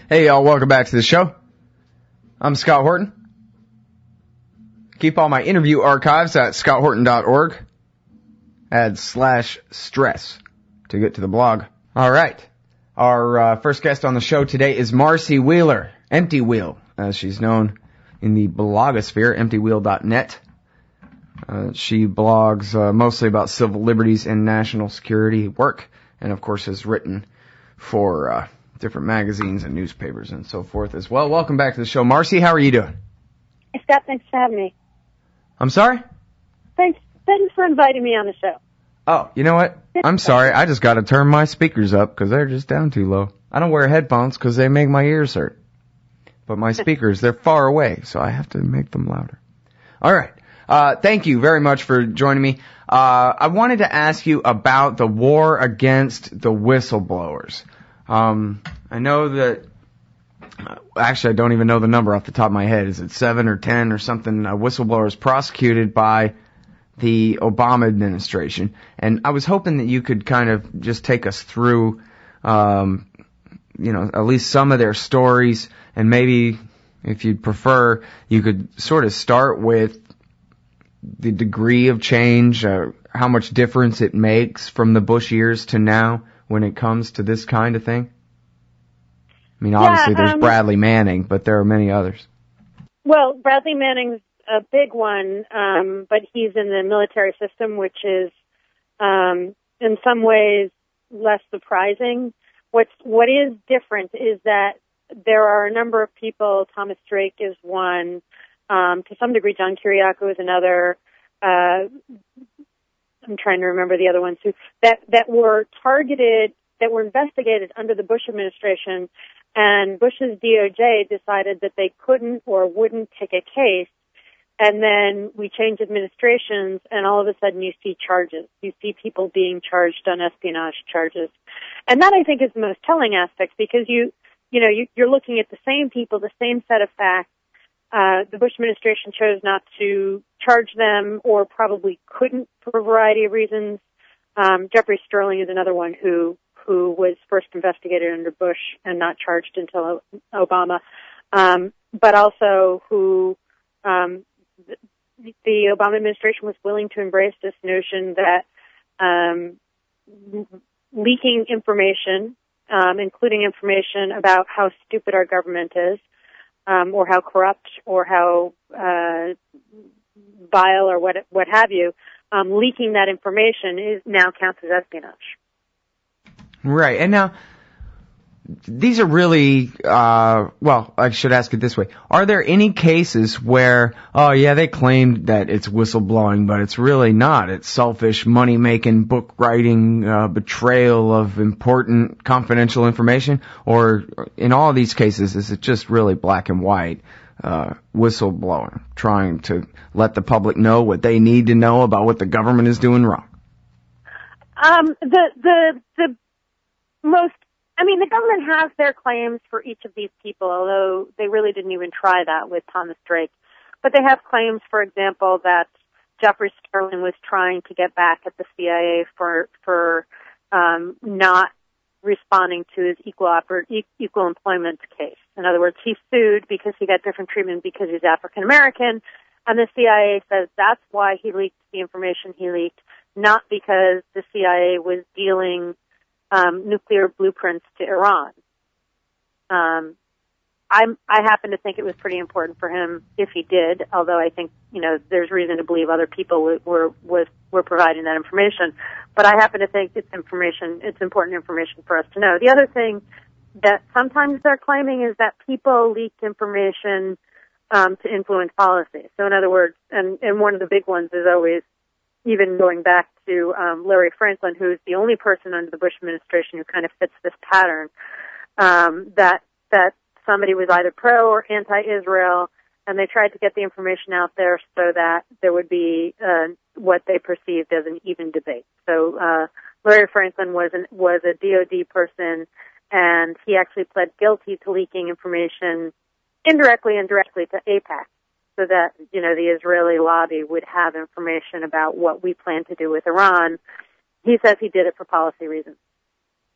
Hey, y'all, welcome back to the show. I'm Scott Horton. Keep all my interview archives at scotthorton.org. Add /stress to get to the blog. All right. Our first guest on the show today is Marcy Wheeler, Empty Wheel, as she's known in the blogosphere, emptywheel.net. She blogs mostly about civil liberties and national security work, and of course has written for different magazines and newspapers and so forth as well. Welcome back to the show. Marcy, how are you doing? Hey, Scott, thanks for having me. I'm sorry? Thanks for inviting me on the show. Oh, you know what? I'm sorry. I just got to turn my speakers up because they're just down too low. I don't wear headphones because they make my ears hurt. But my speakers, they're far away, so I have to make them louder. All right. Thank you very much for joining me. I wanted to ask you about the war against the whistleblowers. I know that, actually I don't even know the number off the top of my head. Is it 7 or 10 or something, whistleblowers prosecuted by the Obama administration? And I was hoping that you could kind of just take us through, at least some of their stories, and maybe, if you'd prefer, you could sort of start with the degree of change, how much difference it makes from the Bush years to now when it comes to this kind of thing. I mean, obviously there's Bradley Manning, but there are many others. Well, Bradley Manning's a big one, but he's in the military system, which is, in some ways, less surprising. What is different is that there are a number of people. Thomas Drake is one. To some degree, John Kiriakou is another. I'm trying to remember the other ones too. That were targeted, that were investigated under the Bush administration, and Bush's DOJ decided that they couldn't or wouldn't take a case. And then we changed administrations, and all of a sudden you see charges. You see people being charged on espionage charges. And that, I think, is the most telling aspect, because you're looking at the same people, the same set of facts. The Bush administration chose not to charge them, or probably couldn't for a variety of reasons. Jeffrey Sterling is another one who was first investigated under Bush and not charged until Obama. But also who, the Obama administration was willing to embrace this notion that leaking information, including information about how stupid our government is, or how corrupt, or how vile, or what have you, leaking that information now counts as espionage. Right, and now these are really, I should ask it this way. Are there any cases where, they claimed that it's whistleblowing, but it's really not? It's selfish, money-making, book-writing, betrayal of important, confidential information? Or in all of these cases, is it just really black and white, whistleblower, trying to let the public know what they need to know about what the government is doing wrong? The government has their claims for each of these people, although they really didn't even try that with Thomas Drake. But they have claims, for example, that Jeffrey Sterling was trying to get back at the CIA for not responding to his equal employment case. In other words, he sued because he got different treatment because he's African American, and the CIA says that's why he leaked the information he leaked, not because the CIA was dealing nuclear blueprints to Iran. I happen to think it was pretty important for him if he did, although I think, there's reason to believe other people were providing that information. But I happen to think it's important information for us to know. The other thing that sometimes they're claiming is that people leaked information to influence policy. So in other words, and one of the big ones is always, even going back to Larry Franklin, who is the only person under the Bush administration who kind of fits this pattern, that somebody was either pro or anti-Israel, and they tried to get the information out there so that there would be what they perceived as an even debate. So Larry Franklin was a DOD person, and he actually pled guilty to leaking information indirectly and directly to AIPAC, so that, the Israeli lobby would have information about what we plan to do with Iran. He says he did it for policy reasons.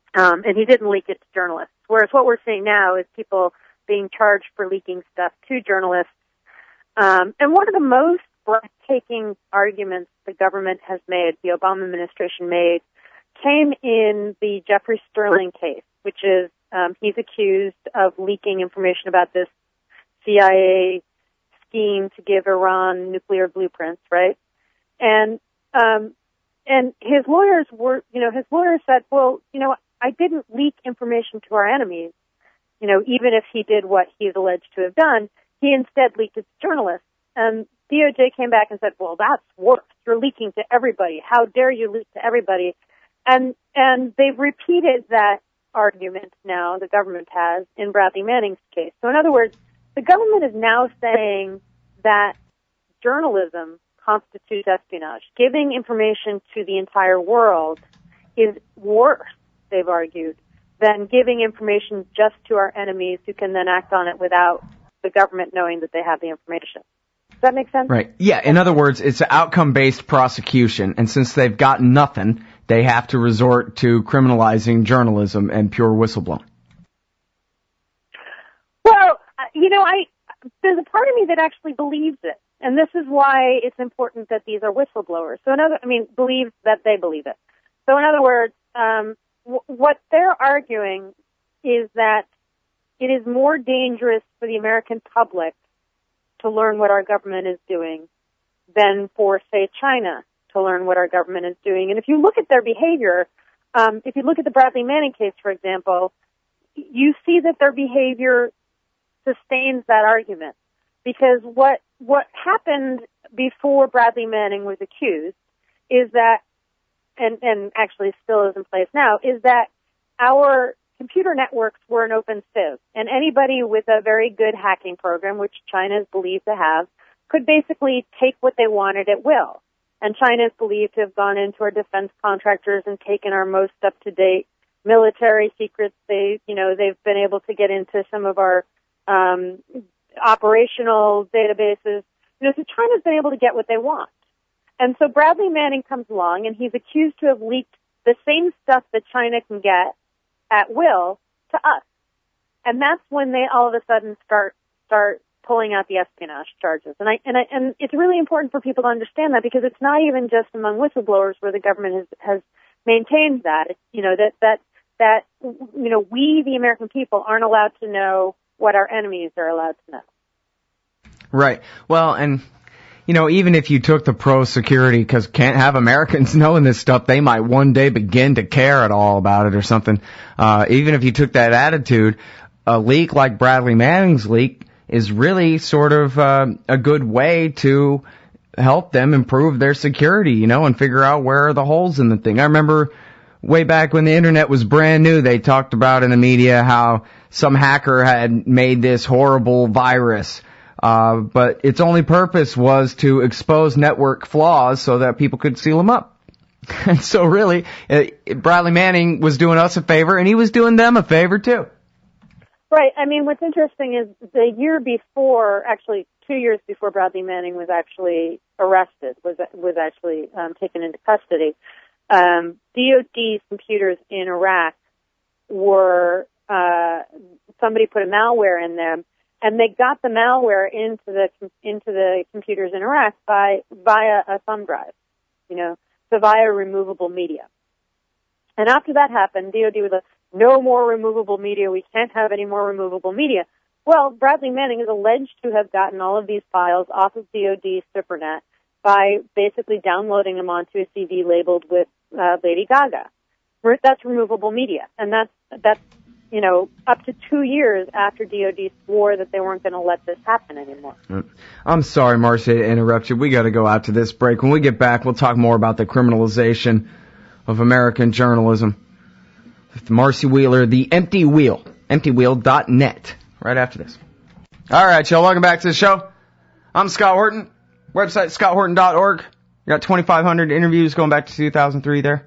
And he didn't leak it to journalists. Whereas what we're seeing now is people being charged for leaking stuff to journalists. And one of the most breathtaking arguments the government has made, the Obama administration made, came in the Jeffrey Sterling case, which is he's accused of leaking information about this CIA scheme to give Iran nuclear blueprints, right? And his lawyers said, well, I didn't leak information to our enemies, even if he did what he's alleged to have done. He instead leaked it to journalists. And DOJ came back and said, well, that's worse. You're leaking to everybody. How dare you leak to everybody? And they've repeated that argument now, the government has, in Bradley Manning's case. So in other words, the government is now saying that journalism constitutes espionage. Giving information to the entire world is worse, they've argued, than giving information just to our enemies who can then act on it without the government knowing that they have the information. Does that make sense? Right. Yeah, in other words, it's an outcome-based prosecution, and since they've got nothing, they have to resort to criminalizing journalism and pure whistleblowing. Well, there's a part of me that actually believes it, and this is why it's important that these are whistleblowers. Believes that they believe it. So in other words, what they're arguing is that it is more dangerous for the American public to learn what our government is doing than for, say, China to learn what our government is doing. And if you look at their behavior, if you look at the Bradley Manning case, for example, you see that their behavior sustains that argument. Because what happened before Bradley Manning was accused is that, and actually still is in place now, is that our computer networks were an open sieve. And anybody with a very good hacking program, which China is believed to have, could basically take what they wanted at will. And China is believed to have gone into our defense contractors and taken our most up-to-date military secrets. They've been able to get into some of our operational databases. So China's been able to get what they want. And so Bradley Manning comes along, and he's accused to have leaked the same stuff that China can get at will to us. And that's when they all of a sudden start pulling out the espionage charges. And it's really important for people to understand that, because it's not even just among whistleblowers where the government has maintained that. It's, we, the American people, aren't allowed to know what our enemies are allowed to know. Right. Well, and, even if you took the pro-security, because can't have Americans knowing this stuff, they might one day begin to care at all about it or something. Even if you took that attitude, a leak like Bradley Manning's leak is really sort of a good way to help them improve their security, and figure out where are the holes in the thing. I remember way back when the internet was brand new, they talked about in the media how some hacker had made this horrible virus. But its only purpose was to expose network flaws so that people could seal them up. And so really, Bradley Manning was doing us a favor, and he was doing them a favor too. Right. What's interesting is the year before, actually 2 years before Bradley Manning was actually arrested, was actually taken into custody, DOD's computers in Iraq were, somebody put a malware in them, and they got the malware into the computers in Iraq via a thumb drive, so via removable media. And after that happened, DOD was like, no more removable media. We can't have any more removable media. Well, Bradley Manning is alleged to have gotten all of these files off of DOD's SuperNet by basically downloading them onto a CD labeled with Lady Gaga. That's removable media, and that's up to 2 years after DOD swore that they weren't going to let this happen anymore. I'm sorry, Marcy, to interrupt you. We got to go out to this break. When we get back, we'll talk more about the criminalization of American journalism with Marcy Wheeler, The Empty Wheel, emptywheel.net, right after this. All right, y'all, welcome back to the show. I'm Scott Horton, website scotthorton.org. You got 2,500 interviews going back to 2003 there.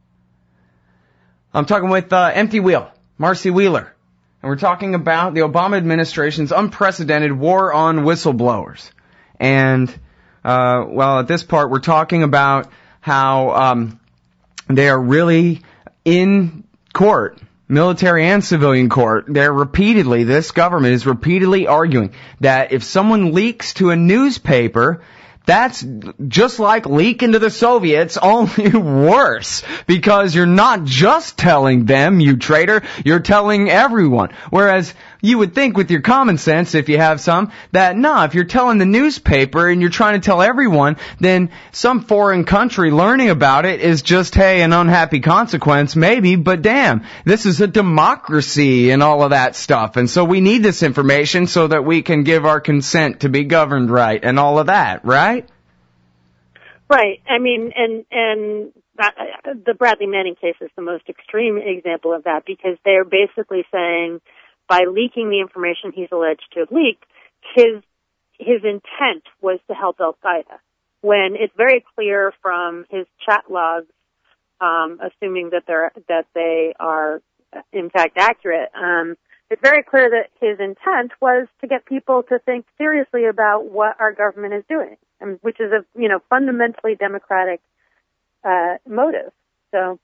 I'm talking with Empty Wheel, Marcy Wheeler, and we're talking about the Obama administration's unprecedented war on whistleblowers. And, at this part, we're talking about how they are really in court, military and civilian court, this government is repeatedly arguing that if someone leaks to a newspaper, that's just like leaking to the Soviets, only worse. Because you're not just telling them, you traitor, you're telling everyone. Whereas you would think with your common sense, if you have some, that if you're telling the newspaper and you're trying to tell everyone, then some foreign country learning about it is just, hey, an unhappy consequence, maybe, but damn, this is a democracy and all of that stuff. And so we need this information so that we can give our consent to be governed right and all of that, right? Right. I mean, and the Bradley Manning case is the most extreme example of that, because they're basically saying by leaking the information he's alleged to have leaked, his intent was to help Al-Qaeda, when it's very clear from his chat logs, assuming that they are in fact accurate, it's very clear that his intent was to get people to think seriously about what our government is doing, which is a fundamentally democratic motive. So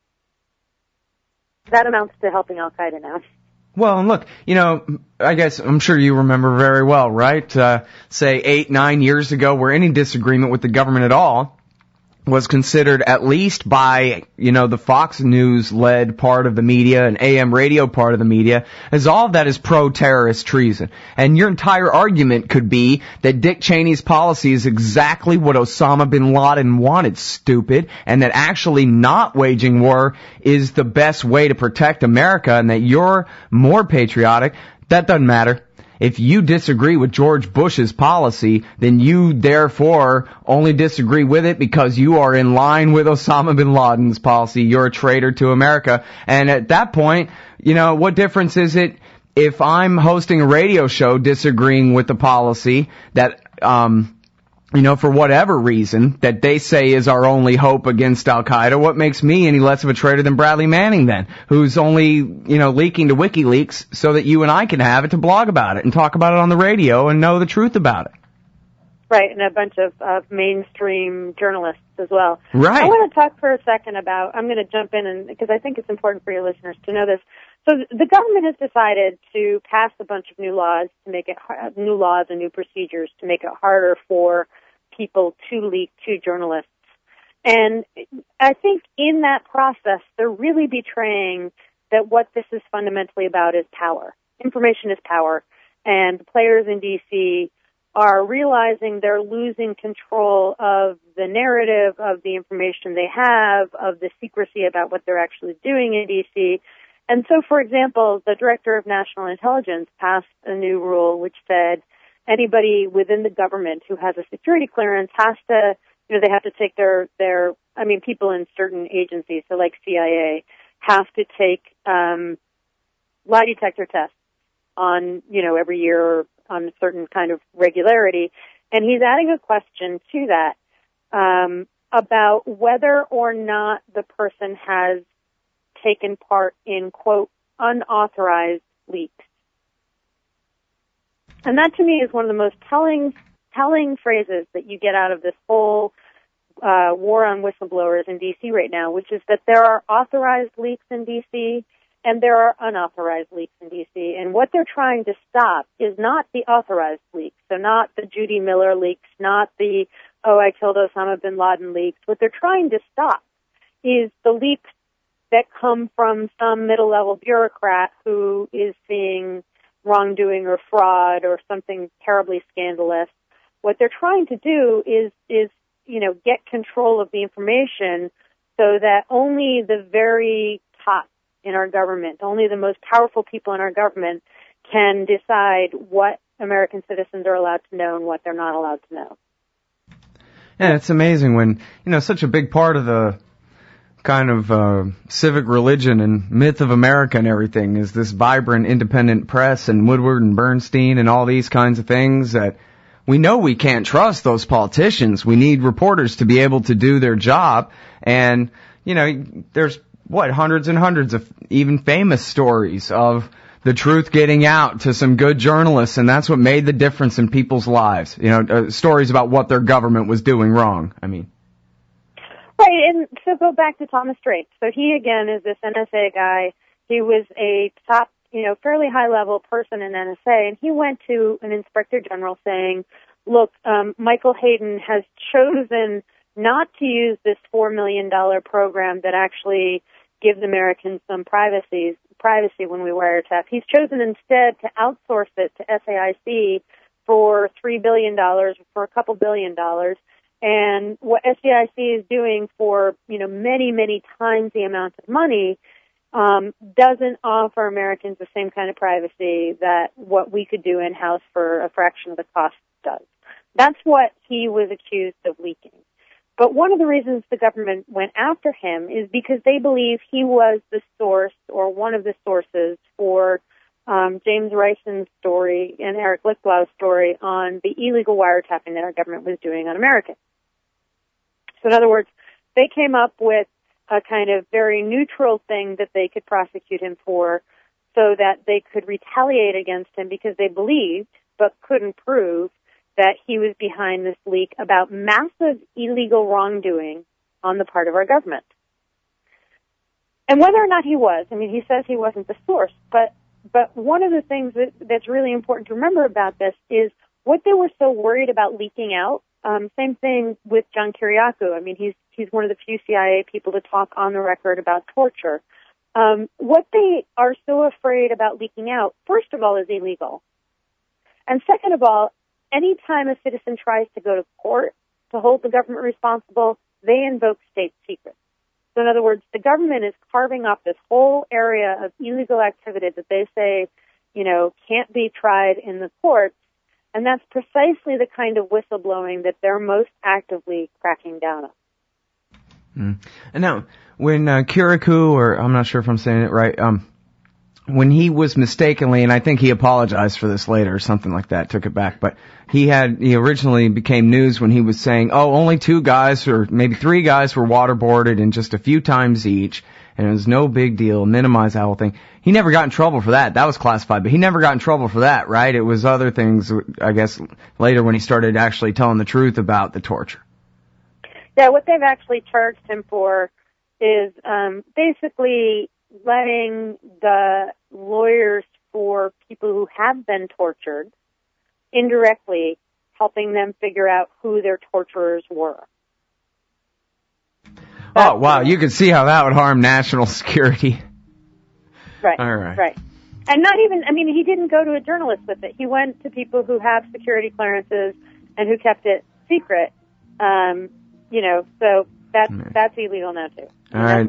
that amounts to helping Al-Qaeda now. Well, and look, I guess I'm sure you remember very well, right? Say 8-9 years ago, where any disagreement with the government at all was considered, at least by, the Fox News-led part of the media and AM radio part of the media, as all of that is pro-terrorist treason. And your entire argument could be that Dick Cheney's policy is exactly what Osama bin Laden wanted, stupid, and that actually not waging war is the best way to protect America, and that you're more patriotic. That doesn't matter. If you disagree with George Bush's policy, then you therefore only disagree with it because you are in line with Osama bin Laden's policy. You're a traitor to America. And at that point, what difference is it if I'm hosting a radio show disagreeing with the policy that, for whatever reason, that they say is our only hope against Al-Qaeda? What makes me any less of a traitor than Bradley Manning then, who's only, leaking to WikiLeaks so that you and I can have it to blog about it and talk about it on the radio and know the truth about it? Right, and a bunch of mainstream journalists as well. Right. I want to talk for a second about, I'm going to jump in, because I think it's important for your listeners to know this. So the government has decided to pass a bunch of new laws and new procedures to make it harder for people to leak to journalists. And I think in that process, they're really betraying that what this is fundamentally about is power. Information is power. And the players in D.C. are realizing they're losing control of the narrative, of the information they have, of the secrecy about what they're actually doing in D.C. And so, for example, the Director of National Intelligence passed a new rule which said anybody within the government who has a security clearance has to, they have to take people in certain agencies, so like CIA, have to take lie detector tests on, every year on a certain kind of regularity. And he's adding a question to that about whether or not the person has taken part in, quote, unauthorized leaks. And that to me is one of the most telling phrases that you get out of this whole war on whistleblowers in D.C. right now, which is that there are authorized leaks in D.C. and there are unauthorized leaks in D.C. And what they're trying to stop is not the authorized leaks, so not the Judy Miller leaks, not the, I killed Osama bin Laden leaks. What they're trying to stop is the leaks that come from some middle-level bureaucrat who is seeing wrongdoing or fraud or something terribly scandalous. What they're trying to do is get control of the information so that only the very top in our government, only the most powerful people in our government can decide what American citizens are allowed to know and what they're not allowed to know. Yeah, it's amazing when, such a big part of the kind of civic religion and myth of America and everything is this vibrant independent press and Woodward and Bernstein and all these kinds of things that we know we can't trust those politicians. We need reporters to be able to do their job. And, there's, hundreds and hundreds of even famous stories of the truth getting out to some good journalists, and that's what made the difference in people's lives. Stories about what their government was doing wrong. Right, and so go back to Thomas Drake. So he, again, is this NSA guy. He was a top, fairly high-level person in NSA, and he went to an inspector general saying, look, Michael Hayden has chosen not to use this $4 million program that actually gives Americans some privacy when we wiretap. He's chosen instead to outsource it to SAIC for $3 billion, for a couple $1 billion. And what SAIC is doing for, many, many times the amount of money, doesn't offer Americans the same kind of privacy that what we could do in-house for a fraction of the cost does. That's what he was accused of leaking. But one of the reasons the government went after him is because they believe he was the source or one of the sources for James Rison's story and Eric Lichtlau's story on the illegal wiretapping that our government was doing on Americans. So in other words, they came up with a kind of very neutral thing that they could prosecute him for so that they could retaliate against him because they believed, but couldn't prove, that he was behind this leak about massive illegal wrongdoing on the part of our government. And whether or not he was, he says he wasn't the source, but one of the things that's really important to remember about this is what they were so worried about leaking out. Same thing with John Kiriakou. He's one of the few CIA people to talk on the record about torture. What they are so afraid about leaking out, first of all, is illegal. And second of all, anytime a citizen tries to go to court to hold the government responsible, they invoke state secrets. So in other words, the government is carving up this whole area of illegal activity that they say, can't be tried in the courts. And that's precisely the kind of whistleblowing that they're most actively cracking down on. And now, when Kiriakou, or I'm not sure if I'm saying it right, when he was mistakenly, and I think he apologized for this later or something like that, took it back, but he originally became news when he was saying, only 2 guys or maybe 3 guys were waterboarded and just a few times each, and it was no big deal, minimize that whole thing. He never got in trouble for that. That was classified, but he never got in trouble for that, right? It was other things, I guess, later when he started actually telling the truth about the torture. Yeah, what they've actually charged him for is basically letting the lawyers for people who have been tortured, indirectly helping them figure out who their torturers were. Oh, wow, you can see how that would harm national security. Right, all right. Right. And not even, he didn't go to a journalist with it. He went to people who have security clearances and who kept it secret. So that's illegal now, too. All right.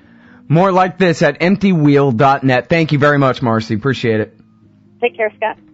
More like this at emptywheel.net. Thank you very much, Marcy. Appreciate it. Take care, Scott.